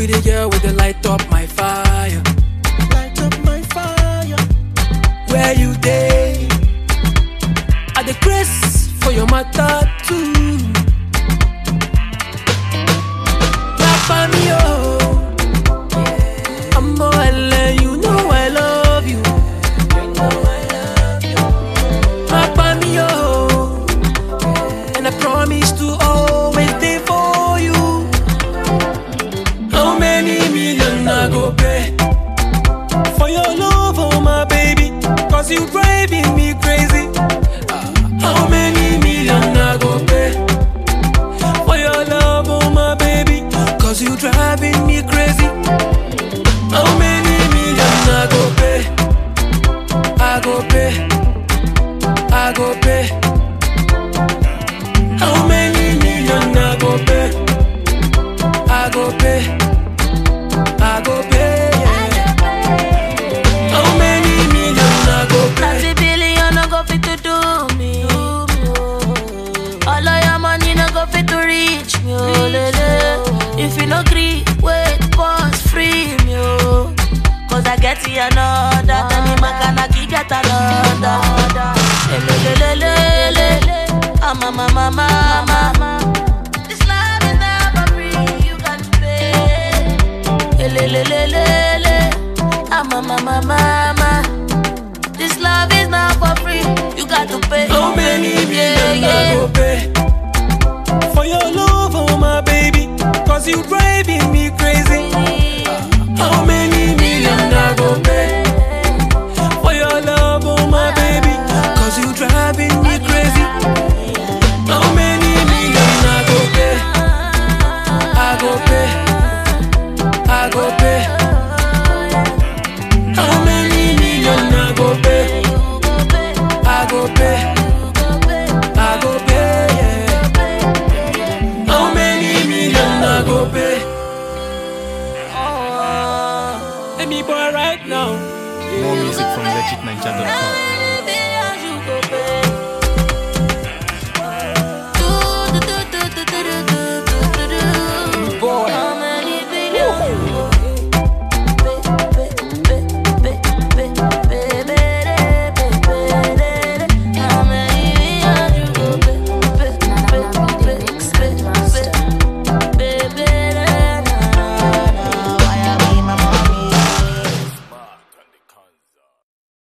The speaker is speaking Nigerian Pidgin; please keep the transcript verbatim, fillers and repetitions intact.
the girl with the light up my fire. Light up my fire. Where you day? At the grace for your matter too. Clap on me, oh. I'm more than you know I love you. Clap on me, oh. And I promise to always stay for you. How many million I go pay for your love, oh my baby? Cause you driving me crazy. How many million I go pay for your love, oh my baby? Cause you driving me crazy. How many million I go pay? I go pay. I go pay. How many million I go pay? I go pay. I go pay. Yeah. How many million I go pay? thirty billion no go fit to do me. All of your money no go fit to reach me. Oh, lele. If you no agree, wait, pause, free me. Oh. Cause I get you another. Tell me my kanaki get another. Lele, I'm a mama, mama. This love is never free. You got to pay. Lele, I'm a mama, mama. This love is not for free. You got to pay. How many million I go pay for your love, oh my baby? Cause you driving me crazy. How many million I go pay for your love, oh my baby? Cause you driving me crazy. How many million I go pay? I go pay. I go pay. How many million I go pay? I go pay. I go pay. Yeah. How many million I go pay? Let me boy right now. More music from legit ninja dot com.